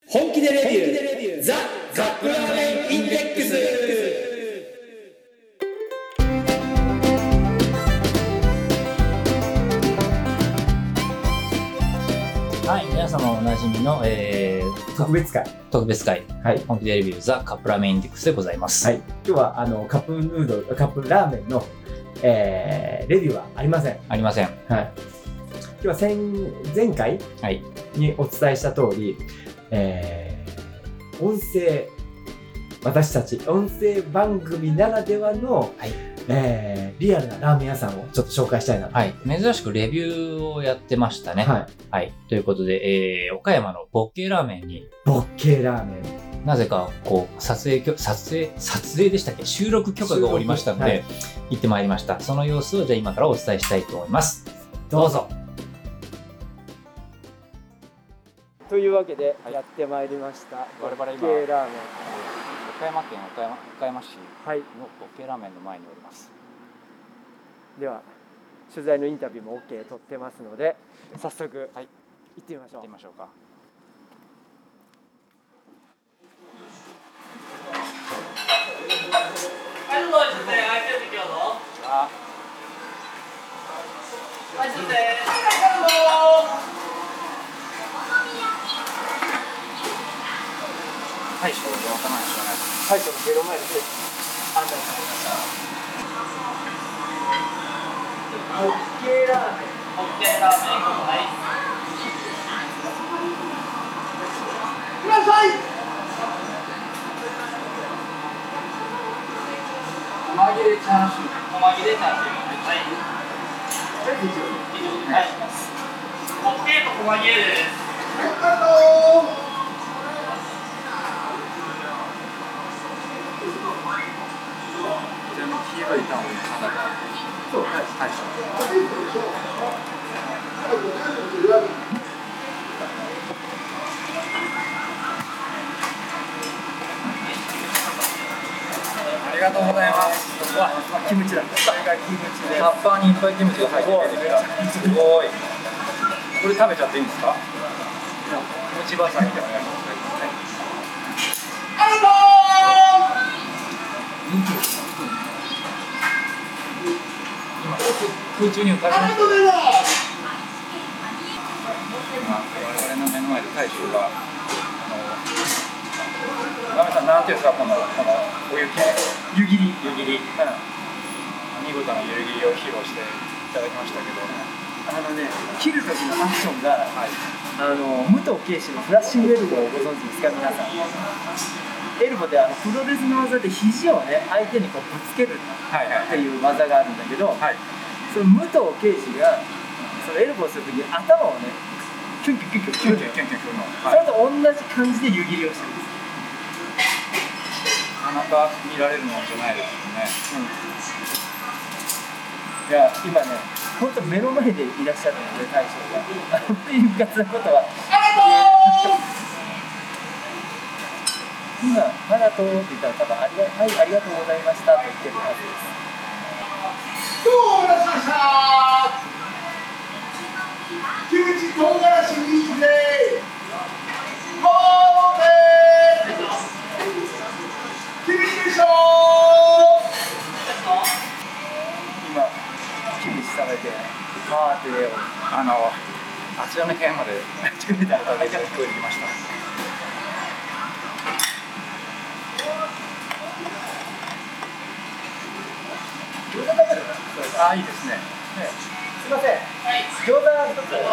本気でレビューザ・カップラーメンインデックス。はい、皆様おなじみの、 特別会、 はい、本気でレビューザ・カップラーメンインデックスでございます。 はい、今日はカップヌードル、カップラーメンの、レビューはありません。 ありません。 はい。今日は前回にお伝えした通り、私たち音声番組ならではの、はい、リアルなラーメン屋さんをちょっと紹介したいなと。 はい。珍しくレビューをやってましたね。 はい。 はい。ということで、岡山のボッケーラーメンに。 ボッケーラーメン。 なぜか、こう、撮影でしたっけ？収録許可がおりましたので、はい、行ってまいりました。その様子をじゃあ今からお伝えしたいと思います。どうぞ。 というわけで、やってまいりました。 我々今、 ボッケーラーメン。 岡山県岡山市のボッケーラーメンの前におります。 では、取材のインタビューも OK 取ってますので、早速、行ってみましょう。 行ってみましょうか。 はい、どうぞ、空いてる時どうぞ。はい、どうぞ。 大将の頭にしょうがない。 大将の目の前で案内されました。ボッケーラーメン。 ボッケーラーメン、はい。いらっしゃい。 細切れチャーシュー。 細切れチャーシュー。はい。以上でお願いします。ボッケーと細切れです。 黄色いタンをそう、はい、はい。ありがとうございます。 わ、キムチだ。これがキムチで。 タッパーにいっぱいキムチが入ってるんですが、すごい。これ食べちゃっていいんですか？持ちばさみでお願いします。空中に浮かびました。我々の目の前で大将がラメさんなんていうんですか、このお湯切り、見事な湯切りを披露していただきましたけど、 切る時のアクションが、武藤敬司のフラッシングエルボーをご存知ですか、皆さん。エルボーってプロレスの技で肘をね、相手にこうぶつけるっていう技があるんだけど、その武藤敬司がそのエルボーするときに頭をね、キュンキュンキュンキュンキュンキュンキュンキュンの、それと同じ感じで湯切りをしてるんです。 なかなか見られるものじゃないですよね。 いや、今ね、本当目の前でいらっしゃるので、大将が。いうかつなことは。今、ありがとうって言ったら、多分はい、ありがとうございましたと言ってるはずです。 どうもお待たせしました。キムチ唐辛子いいね。キムチでしょ。 今、キムチ食べて、パーってあちらの部屋まで聞こえてきました。あ、いいですね。 すみません。はい。餃子一つ。 はい。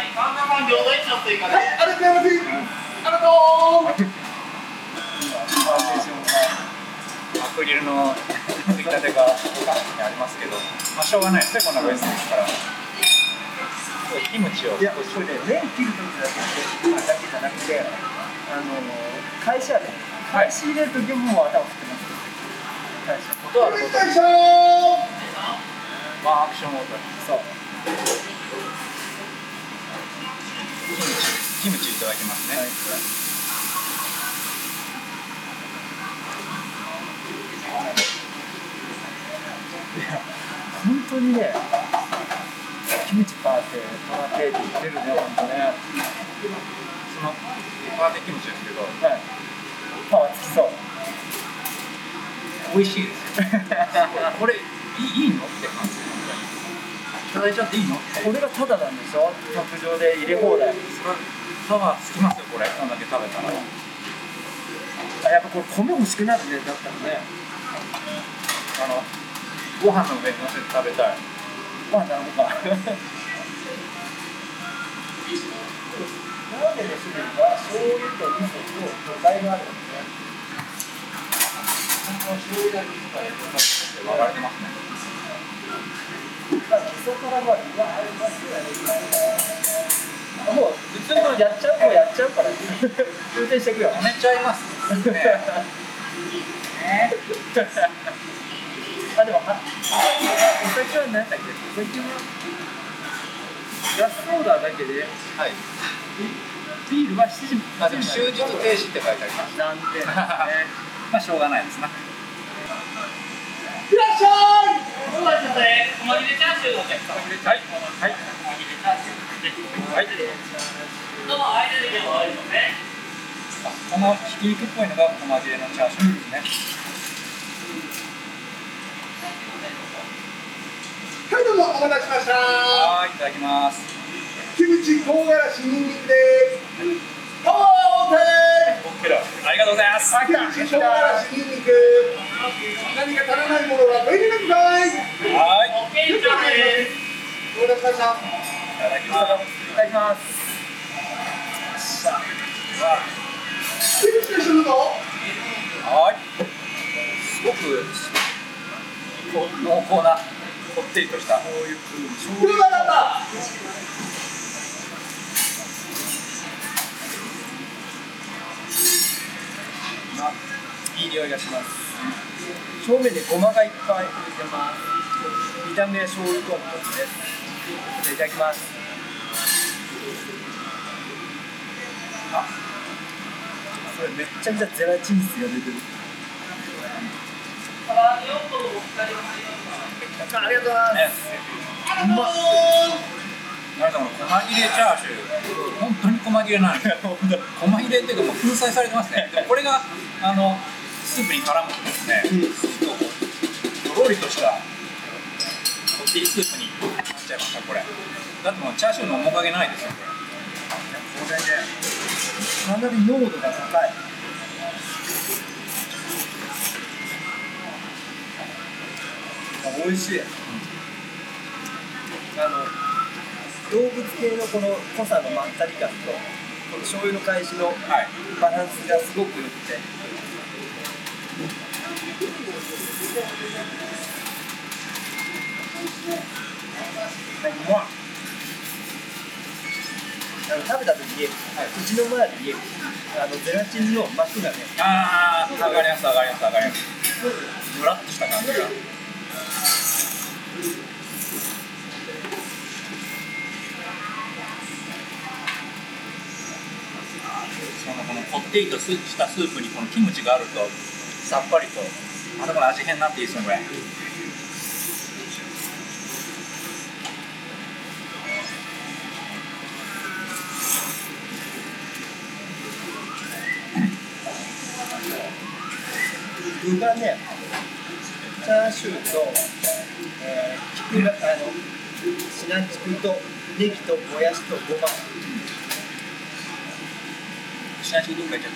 神田さん餃子一つ追加で。はい。ありがとうございます。ありがとう。 今パーテーションがアクリルのつきたてが各地にありますけど、しょうがないですね、こんなご時世ですから。キムチを。 いや、これね、麺切るときだけじゃなくて、返し入れるときも頭振ってます。 ことあることに。アクションモード。 そう。 キムチいただきますね。はい、 いや、本当にね、キムチパーって言ってるね、本当ね。 パーテキムチですけど、 はい、パワーつきそう。 美味しいですよ。これいいのって感じ。いただいちゃっていいの？ これがタダなんでしょ？卓上で入れ放題。 パワーつきますよこれ。こんだけ食べたら。 あ、やっぱこれ米欲しくなるね。だったらね。 ご飯の上に乗せて食べたい。 ご飯頼むか。ラーメンの種類は醤油と味噌と魚介があるんですね。 醤油だけとかで分かれてますね。 まあ、基礎からはありますよね。もう普通のやっちゃうから、運転していくよ。 やめちゃいますね。 あ、でもお酒は何だっけ？お酒はガスソーダだけで、 はい。 ビールは7時。 あ、でも終日停止って書いてあります。 なんで、ね、 まあしょうがないですな。 いらっしゃい。お待ちください。細切れチャーシューのお客様。 はいはい細切れチャーシュー。 はい。 どうも間でもありますね。 このひき肉っぽいのが細切れのチャーシューですね。 はい、どうもお待たせしました。 はい、いただきます。 キムチ、唐辛子、ニンニクです。パワーオープン。 ありがとうございます。 キムチ、唐辛子、ニンニク。何か足らないものはご遠慮ください。 はい。 オッケーチャーです。 お待たせしました。 いただきます。 いただきます。 キムチと一緒だぞ。 はい。すごく濃厚なこってりとした醤油。 どうだったいい匂いがします。正面にごまがいっぱい浮いてます。見た目醤油豚骨です。いただきます。あ、それめっちゃめちゃゼラチン質が出てる。ありがとうございます。うまっ。 なんか細切れチャーシュー、本当に細切れなんですよ。細切れっていうかもう粉砕されてますね。でもこれがスープに絡むとですね、とろりとしたこってりスープになっちゃいましたこれ。だってもうチャーシューの面影ないですよこれ。 これね、かなり濃度が高い。美味しい。動物系のこの濃さのまったり感と、この醤油の返しのバランスがすごく良くて。うまっ。食べた時に、口の周りにゼラチンの膜がね、 ああ、上がります上がります上がります。ムラっとした感じが。このこってりとしたスープにこのキムチがあるとさっぱりと、またこれ味変になっていいですねこれ。 具がね、チャーシューと、シナチクとネギともやしとごま。 シナチクどっか行っちゃった。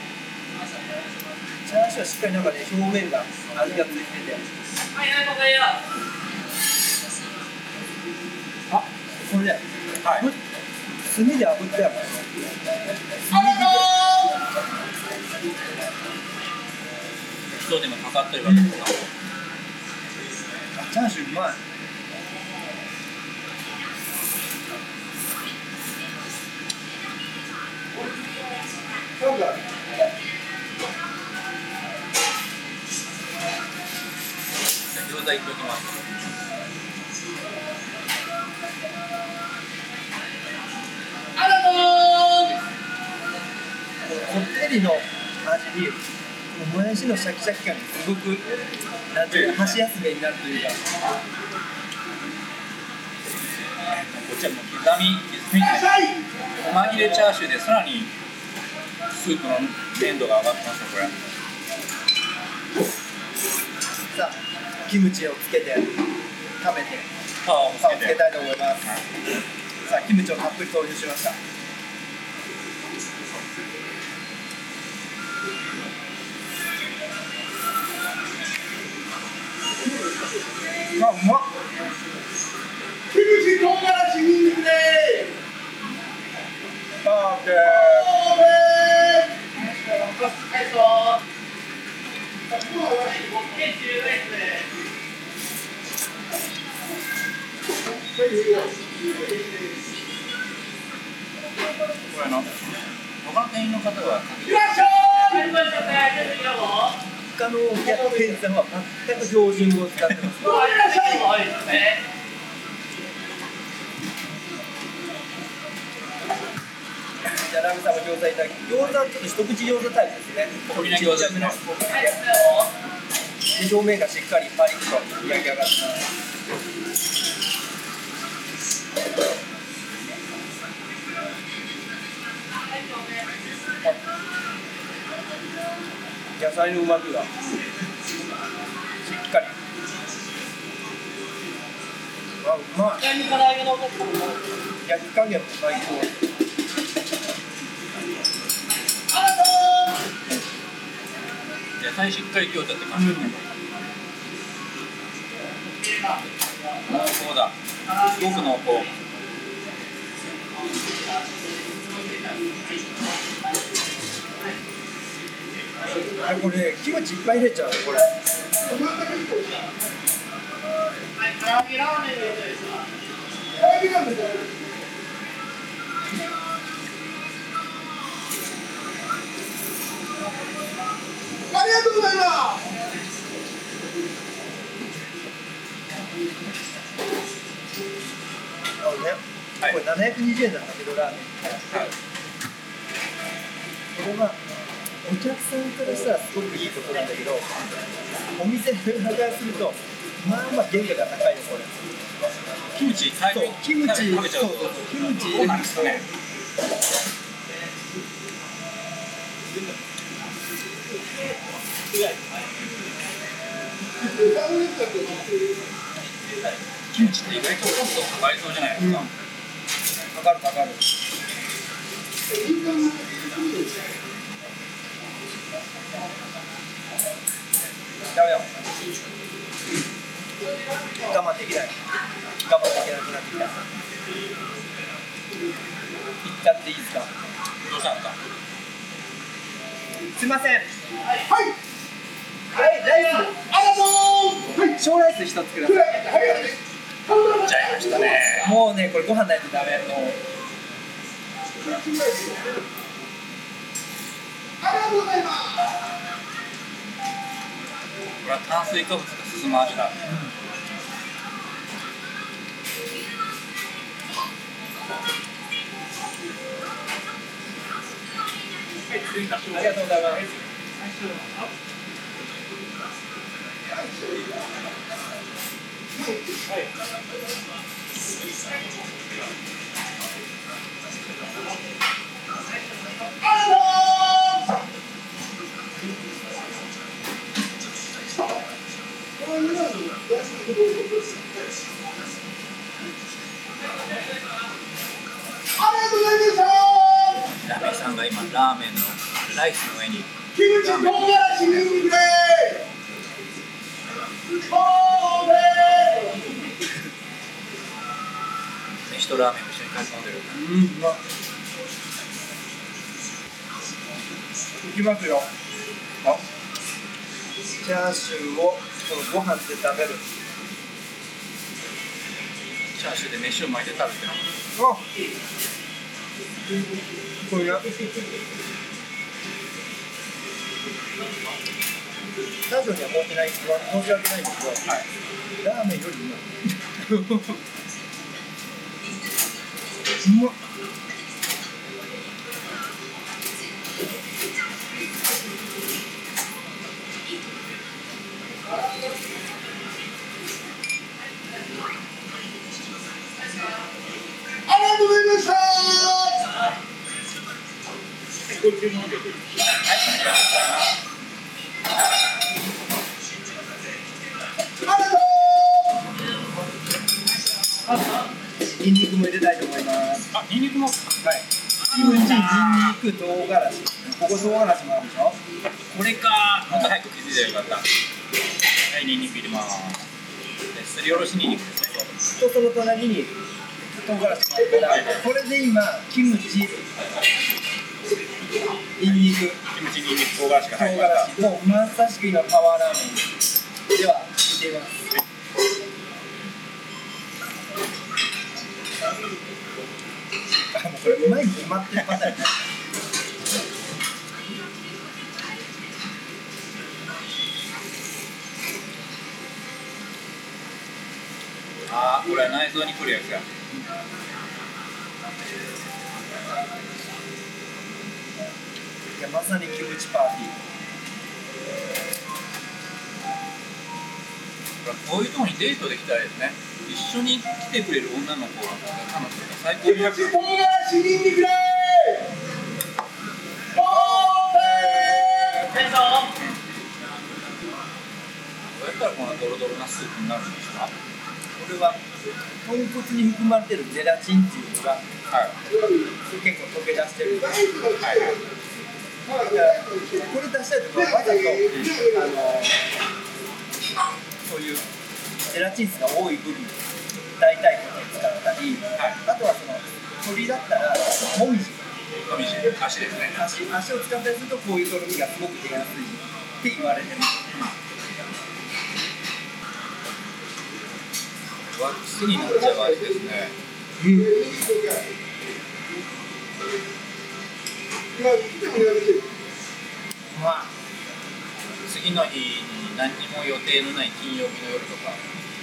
チャーシューはしっかりなんかね、表面が味がついてて。 はい、ありがとうございます。 あ、これね、 はい。 炭で炙ったや一手間かかってるわけですか。 チャーシューうまい。 なんだ。 餃子いっておきます。 ありがとこってりの味に、もやしのシャキシャキ感がすごく、なんていうか、箸休めになるというか。 こっちはもう刻みいらっしゃい。 細切れチャーシューでさらにスープの粘度が上がってますねこれ。 さあキムチをつけて食べてパワーをパンをつけつけて。 たいと思います。さあキムチをたっぷり投入しました。あ、うまっ。 キムチ唐辛子ニンニクでパーフェこれ他の店員の方はいらっしゃい。 他のお客店員さんは全く標準語を使ってます。 いらっしゃい。 じゃあラムさんも餃子いただき、餃子はちょっと一口餃子タイプですね。 小ぶりな餃子ですね。 で表面がしっかりパリッと焼き上がってます。野菜の旨味がしっかり。あ、うまい。焼き加減も最高。 野菜しっかり餃子って感じですね。濃厚だ。すごく濃厚。 あ、これキムチいっぱい入れちゃうこれ。 ありがとうございます。 はい、これ720円だったけどラーメン、はい、これはお客さんからしたらすごくいいことなんだけど、お店側からするとまあまあ原価が高いよこれ。 キムチ最初にキムチ食べちゃうとキムチそうなんですね。キムチって意外とコストかかりそうじゃないですか。 かかるかかる。ダメだ。我慢できない。我慢できなくなってきた。行っちゃっていいですか。 どうしたんですか。 すいません。 はい。 はい、ライス。 ありがとう。はい。 小ライス一つください。 ちゃいましたね。 もうね、これご飯ないとダメ。もう。 ありがとうございます。 これは炭水化物が進む味だ。 ありがとうございます。 ラメさんが今ラーメンのライスの上にキムチ唐辛子ニンニクで飯とラーメンを一緒にかき込んでる。 うまっ。いきますよ。あ、チャーシューをこのご飯で食べる。 チャーシューで飯を巻いて食べてる。 あ、これが最初には申し訳ないんですけど、はい、ラーメンよりうまい。うまっ。 ありがとうございました。 ニンニクも入れたいと思います。 あ、ニンニクも。はい。 キムチ、ニンニク、唐辛子。ここ唐辛子もあるでしょ。 これか。もっと早く気づいてよかった。はい、ニンニク入れます。すりおろしニンニクですね。 とその隣に唐辛子もあるから、これで今キムチ、ニンニク、 キムチ、ニンニク、唐辛子が唐入りました。 辛子、もうまさしく今パワーラーメンでは入れます。もうこれうまいに決まってるパターンね。 あー、これは内臓にくるやつや。 いやまさにキムチパーティー。 こういうところにデートできたらですね。一緒に来てくれる女の子が彼女が最高にやっ唐辛子ニンニクでオープン。 店長どうやったらこんなドロドロなスープになるんですか？ これは豚骨に含まれてるゼラチンっていうのがはい。 結構溶け出してる。 はいはい。 これ出したいところはわざと、そういうゼラチン質が多い部分、大腿骨を使ったり、あとはその鶏だったらもみじ、 もみじ、足ですね。 足を使ったりするとこういうとろみがすごく出やすいって言われてる。 は癖になっちゃう味ですね。 まあ次の日に何にも予定のない金曜日の夜とか。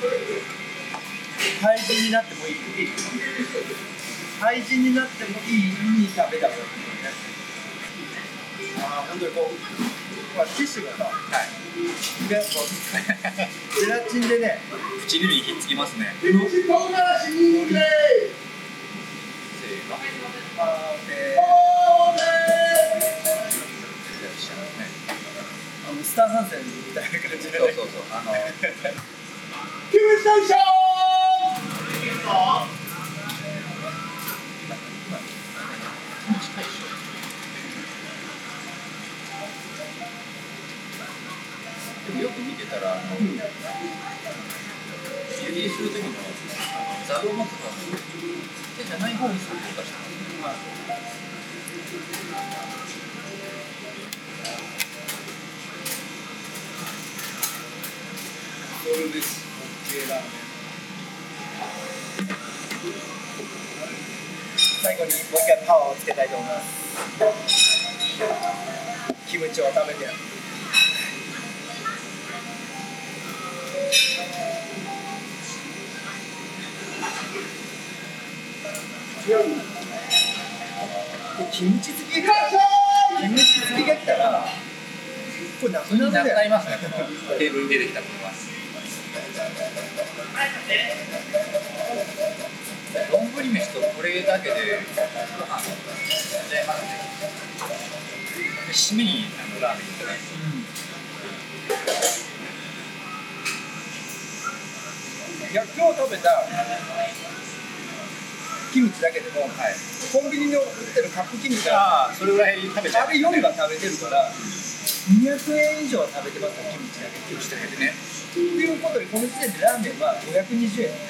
廃人になってもいい。廃人になってもいいいい食べだからね。ああ本当にこう、まあ、ティッシュがさ、 はい。 でこうゼラチンでね。 唇にひっつきますね。 キムチ唐辛子ニンニクでせーの。 オープン。スターハンセンみたいな感じで、ね、 そうそうそう。 キムチ大将でもよく見てたら湯切りする時のざるを持つのは手じゃない方にするとかしてますね。 ソウルです。オッケーラーメン。最後にもう一回パワーをつけたいと思います。キムチを食べて。キムチ漬けが来たらこれなくなるなくなりね。 ますね。このテーブルに出てきたものは。丼飯とこれだけでご飯いっちゃいますね。で締めにラーメンいただいて。 いや今日食べたキムチだけでも、コンビニに売ってるカップキムチああ、それぐらい食べちゃう。 あれ4が食べてるから200円以上は食べてますよ、キムチだけ。 キムチだけでね。 っていうことでこの時点でラーメンは520円。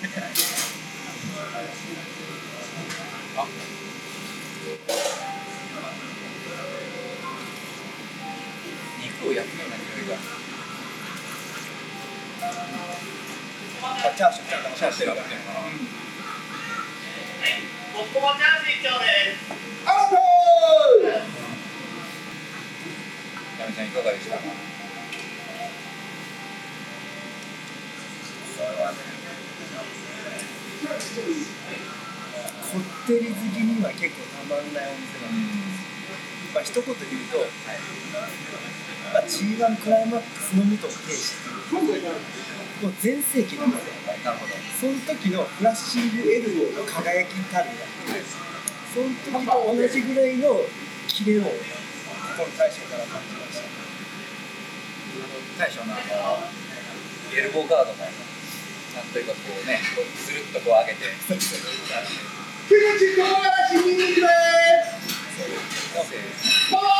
あ、肉を焼くような匂いが。 チャーシューちゃんとシャーシャーっていうのかな。 ここもチャーシー一丁です。 オープン。 ナミさんいかがでしたか。 こってり好きには結構たまんないお店なんで、まあ一言で言うと、まあ、G1 クライマックスの武藤敬司もう全盛期なんですよ。 なるほど。 その時のフラッシングエルボーの輝きたるや、その時と同じぐらいのキレをこの大将から感じました。 大将のエルボーガードもちゃんというかこうね、スルッとこう上げてキムチ唐辛子ニンニクです。ポー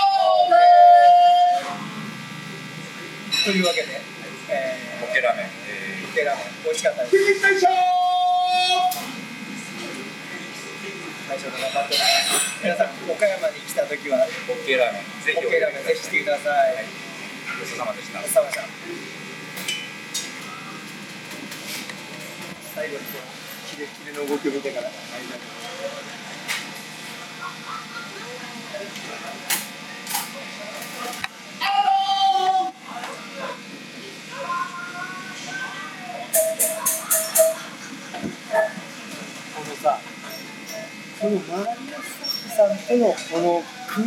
というわけで、 ポッケラーメン、 ポッケラーメン美味しかったです。 キムチ大将大将が頑張っております。皆さん岡山に来た時はポッケラーメンぜひポッケラーメンぜひ来てください。 ごちそうさまでした。 ごちそうさまでした。最後にこうキレキレの動きを見てからこのさ、この周りのスタッフさんとのこの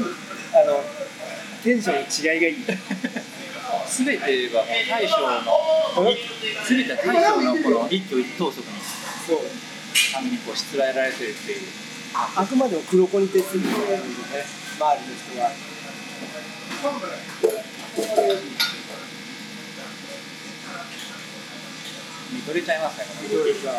テンションの違いがいい。 すべては大将のすべては大将のこの一挙一投足にそうためにこうしつらえられてるっていう。 あくまでも黒子に徹するんだよね、周りの人は。 見とれちゃいますね。この緑が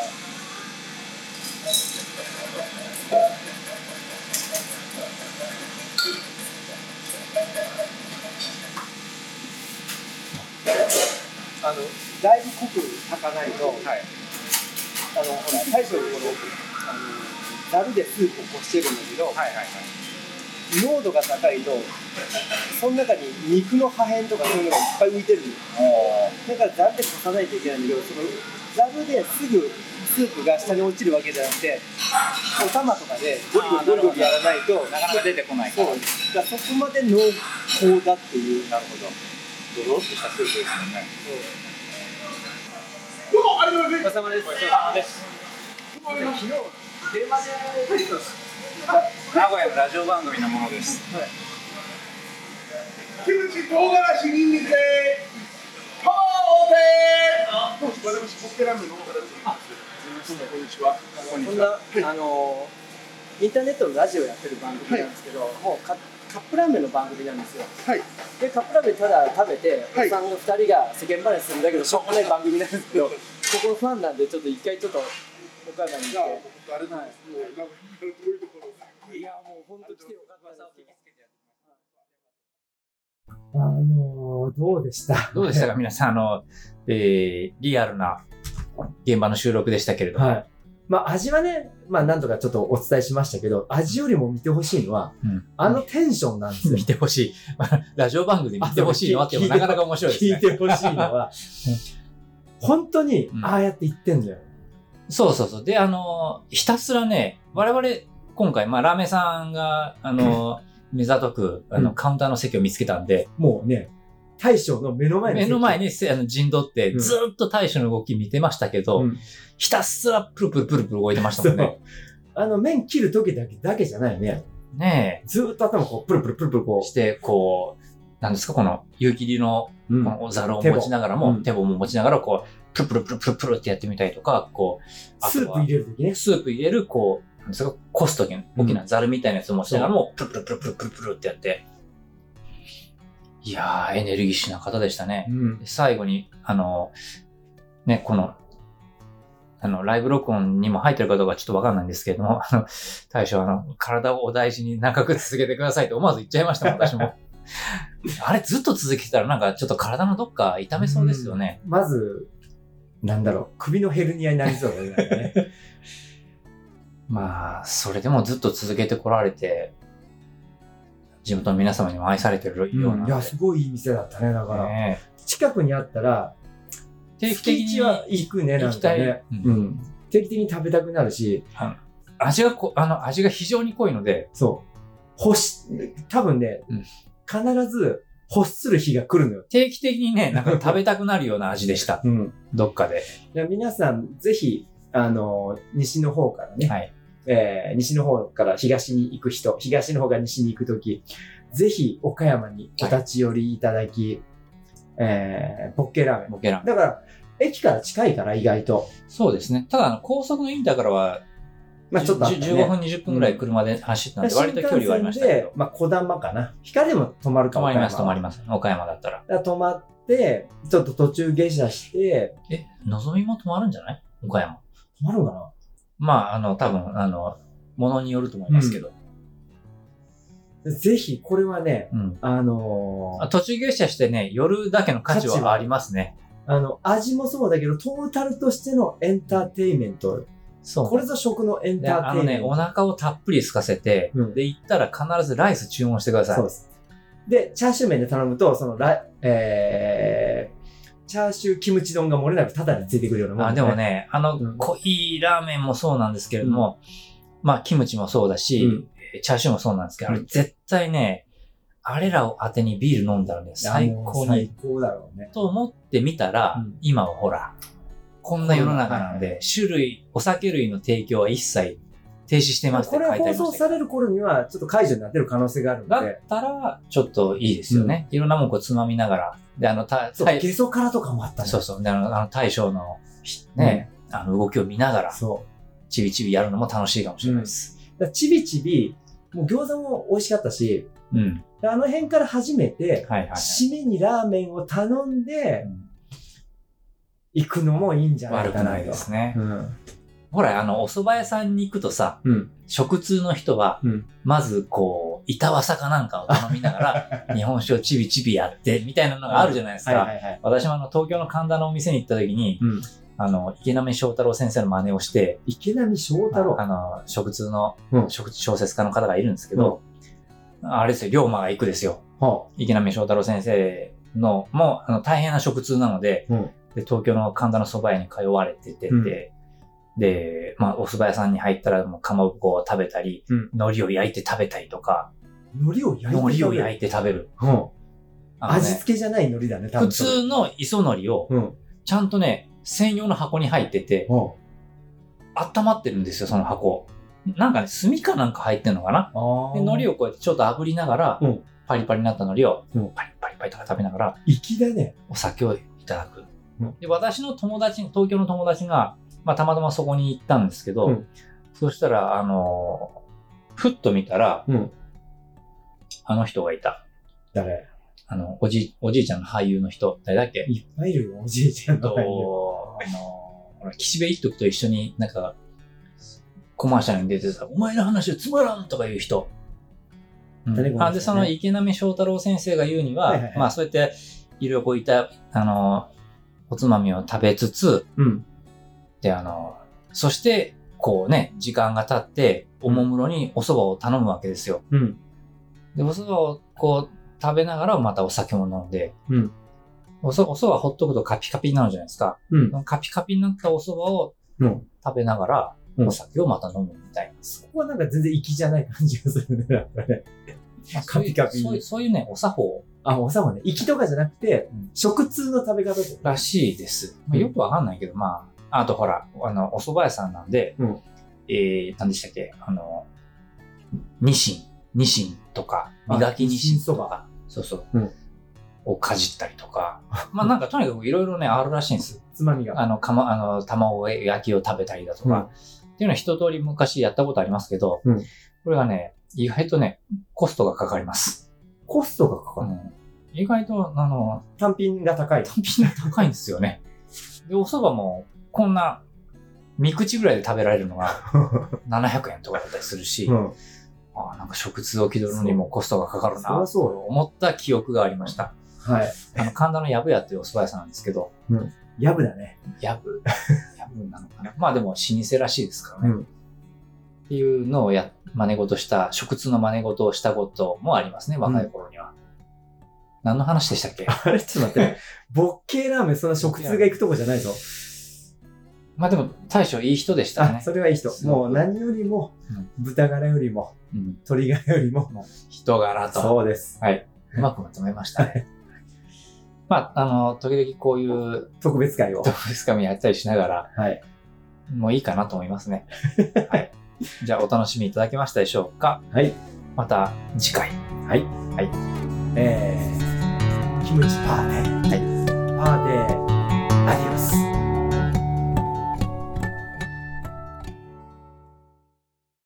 だいぶ濃く炊かないと、 はい、 ほら大将にこのざるでスープをこしてるんだけど、 はいはいはい。 濃度が高いとその中に肉の破片とかそういうのがいっぱい浮いてるのよ。だからざるでこさないといけないんだけど、そのざるですぐスープが下に落ちるわけじゃなくて、お玉とかでゴリゴリゴリゴリやらないとなかなか出てこないから。 そうだからそこまで濃厚だっていう。 なるほど。ドロッとしたスープですもんね。 どうもありがとうございお疲れ様です。 ごちそうさまです。 昨日電話で名古屋のラジオ番組のものです。 はい。 キムチ唐辛子ニンニクです。パワーオープン。私ポッケラーメンの方からです。こんにちは。 こんなインターネットのラジオやってる番組なんですけど、もうカップラーメンの番組なんですよ。 はい。 でカップラーメンただ食べて、 はいおっさんの2人が世間話するんだけどしょうもない番組なんですけど、ここのファンなんでちょっと一回ちょっと岡山にじゃあ行っあれなんです。もうなんか遠いところ。 て、いやもう本当来てよかったです。どうでしたどうでしたか皆さん、リアルな現場の収録でしたけれども。 はい。まあ味はね、まあなんとかちょっとお伝えしましたけど、味よりも見てほしいのは、テンションなんですよ。 見てほしい。ラジオ番組で見てほしいのはってなかなか面白いですね。 聞いてほしいのは、本当にああやって言ってんだよ。 そうそうそう。で、ひたすらね、我々、今回、まあ、ラーメンさんが、目ざとく、カウンターの席を見つけたんで、 もうね、大将の目の前に陣取って、ずーっと大将の動き見てましたけど、ひたすらプルプルプルプル動いてましたもんね。 麺切る時だけじゃないね。 ねえ。 ずーっと頭こう、プルプルプルプルこう。 して、こう、なんですか、この、湯切りの、このざるを持ちながらも、手棒も持ちながら、こう、プルプルプルプルプルってやってみたりとか、こう、 スープ入れる時ね。 スープ入れる、こう、なんですか、こす時に大きなざるみたいなやつを持ちながらも、プルプルプルプルプルプルってやって、いやー、エネルギッシュな方でしたね。最後に、ね、この、ライブ録音にも入ってるかどうかちょっとわかんないんですけれども、大将、体をお大事に長く続けてくださいと思わず言っちゃいましたもん、私も。あれずっと続けてたらなんかちょっと体のどっか痛めそうですよね。 まず、なんだろう、首のヘルニアになりそうだね。 まあ、それでもずっと続けてこられて、地元の皆様にも愛されてるようなので、 いや、すごいいい店だったね、だから。近くにあったら、 定期的には行くね、なんかね。定期的に食べたくなるし、 味が非常に濃いので、 そう。多分ね、必ず欲する日が来るのよ。 定期的にね、なんか食べたくなるような味でした。どっかで。 皆さん、ぜひ、西の方からね、 はい、 西の方から東に行く人、東の方が西に行くとき、ぜひ岡山にお立ち寄りいただき、ポッケラーメン。だから、駅から近いから意外と。 そうですね。ただ、高速のインターからは、 まあちょっとあったね。 15分20分ぐらい車で走ってたんで、割と距離はありましたけど。 まあ小玉かな。光でも止まるかも。 止まります。岡山だったら。 止まって、ちょっと途中下車して、 のぞみも止まるんじゃない？岡山。 止まるのかな？ まあ、多分、ものによると思いますけど。 ぜひ、これはね、 途中下車してね、夜だけの価値はありますね。 味もそうだけど、トータルとしてのエンターテインメント。 そう。 これぞ食のエンターテインメント。 お腹をたっぷり空かせて、で、行ったら必ずライス注文してください。 そうです。で、チャーシュー麺で頼むと、チャーシューキムチ丼が漏れなくタダについてくるようなもん、ね。 でもね、濃いラーメンもそうなんですけれども、まあ、キムチもそうだし、チャーシューもそうなんですけど、あれ絶対ね、あれらを当てにビール飲んだらね、最高だろうね。 と思ってみたら、今はほら、こんな世の中なんで、お酒類の提供は一切停止してますって書いてありました。 これ放送される頃には、ちょっと解除になってる可能性があるので。 だったら、ちょっといいですよね。いろんなもんこうつまみながら。で、 ゲソからとかもあったね。 そうそう。で、大将の、ね、動きを見ながら、ちびちびやるのも楽しいかもしれないです。 ちびちび、もう餃子も美味しかったし、あの辺から初めて、締めにラーメンを頼んで、行くのもいいんじゃないかなと。悪くないですね。ほら、お蕎麦屋さんに行くとさ、食通の人は、まずこう、板わさかなんかを頼みながら、日本酒をちびちびやって、みたいなのがあるじゃないですか。私も東京の神田のお店に行った時に、池波正太郎先生の真似をして、 池波正太郎食通の、小説家の方がいるんですけど、あれですよ、龍馬が行くですよ。池波正太郎先生の、もう、大変な食通なので、で、東京の神田の蕎麦屋に通われてて、で、まあ、お蕎麦屋さんに入ったら、もう、かまぼこを食べたり、海苔を焼いて食べたりとか、 海苔を焼いて食べる。 味付けじゃない海苔だね、多分。普通の磯海苔を、ちゃんとね、専用の箱に入ってて、温まってるんですよ、その箱。なんかね、炭かなんか入ってんのかな。で、海苔をこうやってちょっと炙りながら、パリパリになった海苔を、パリパリパリとか食べながら、 粋だね。 お酒をいただく。で、私の友達、東京の友達が、まあ、たまたまそこに行ったんですけど、そしたら、ふっと見たら、あの人がいた。 誰？ おじいちゃんの俳優の人、誰だっけ？ いっぱいいるよ、おじいちゃんの俳優。 岸辺一徳と一緒になんか、コマーシャルに出てさ、お前の話はつまらんとか言う人。で、その池波正太郎先生が言うには、まあそうやって、いろいろこういった、おつまみを食べつつ、で、そして、こうね、時間が経って、おもむろにお蕎麦を頼むわけですよ。で、お蕎麦をこう、食べながらまたお酒も飲んで、お蕎麦ほっとくとカピカピになるじゃないですか。カピカピになったお蕎麦を食べながら、お酒をまた飲むみたいな。 そこはなんか全然粋じゃない感じがするね、やっぱね。カピカピ。 そういうね、お作法。 お作法ね。粋とかじゃなくて、食通の食べ方らしいです。よくわかんないけど、まあ、あとほら、お蕎麦屋さんなんで、何でしたっけ、ニシンとか、磨きニシンとか、そうそう、をかじったりとか、まあなんかとにかくいろいろね、あるらしいんです。 つまみが。 卵焼きを食べたりだとか、っていうのは一通り昔やったことありますけど、これがね、意外とね、コストがかかります。 コストがかかる？ 意外と、 単品が高い。 単品が高いんですよね。で、お蕎麦も、こんな、3口ぐらいで食べられるのが、700円とかだったりするし、なんか食通を気取るのにもコストがかかるな、と思った記憶がありました。 はい。 神田のやぶ屋っていうお蕎麦屋さんなんですけど、 やぶだね。 やぶなのかな。まあでも老舗らしいですからね。っていうのを真似事した、食通の真似事をしたこともありますね、若い頃には。何の話でしたっけ？ あれちょっと待って。ボッケーラーメン、そんな食通が行くとこじゃないぞ。 まあでも、大将いい人でしたね。 それはいい人。もう何よりも、豚柄よりも、鶏柄よりも、 人柄と。 そうです。 はい。うまくまとめましたね。まあ、時々こういう特別会やったりしながら、もういいかなと思いますね。はい。じゃあお楽しみいただけましたでしょうか？ はい。 また次回。 はい。はい。キムチパーで、パーで、アディオス。